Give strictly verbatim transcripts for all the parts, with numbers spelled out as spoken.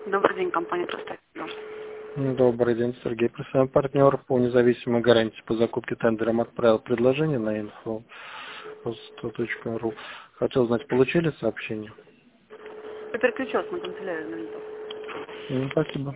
Добрый день, компания «Простая». Добрый день, Сергей. Профессиональный партнер по независимой гарантии по закупке тендером отправил предложение на инфо точка ру. Хотел знать, получили сообщение? Я переключилась на канцелярию на минуту. Ну, спасибо.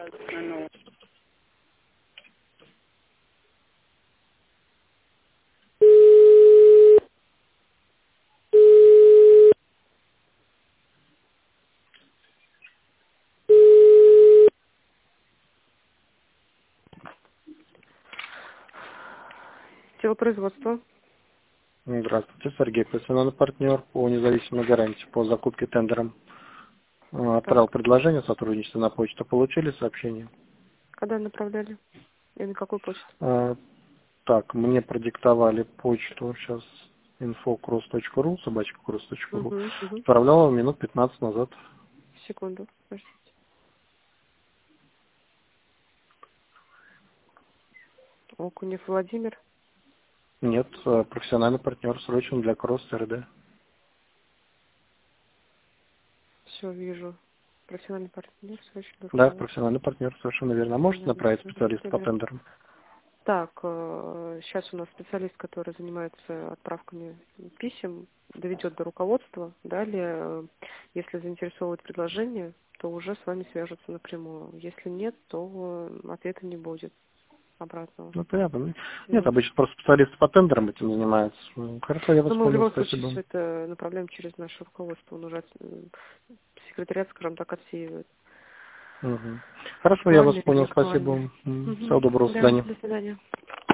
Телопроизводство. Здравствуйте, Сергей. Профессиональный партнер по независимой гарантии по закупке тендером. Э, Отправил Так. предложение сотрудничества на почту. Получили сообщение? Когда направляли? И на какую почту? Э, Так, мне продиктовали почту сейчас инфо точка ру, собачка кросс точка ру. Угу, угу. Отправляла минут пятнадцать назад. Секунду. Подождите. Окунев Владимир. Нет, э, профессиональный партнер срочно для кросс РД. Все, вижу. Профессиональный партнер, срочно Да, руководство. профессиональный партнер, совершенно верно. А можете направить специалиста по тендерам? Так, сейчас у нас специалист, который занимается отправками писем, доведет до руководства. Далее, э, если заинтересовывает предложение, то уже с вами свяжутся напрямую. Если нет, то э, ответа не будет обратного. Ну, понятно. Ну, Нет, Вот. обычно просто специалисты по тендерам этим занимаются. Ну, хорошо, я вас Но мы в понял, любом случае спасибо. все это направляем через наше руководство. Он уже э, секретариат, скажем так, отсеивает. Мгм. Хорошо, я вас Актуально или не понял, актуально. спасибо. М, Мгм. Всего доброго, до Да, свидания. до свидания.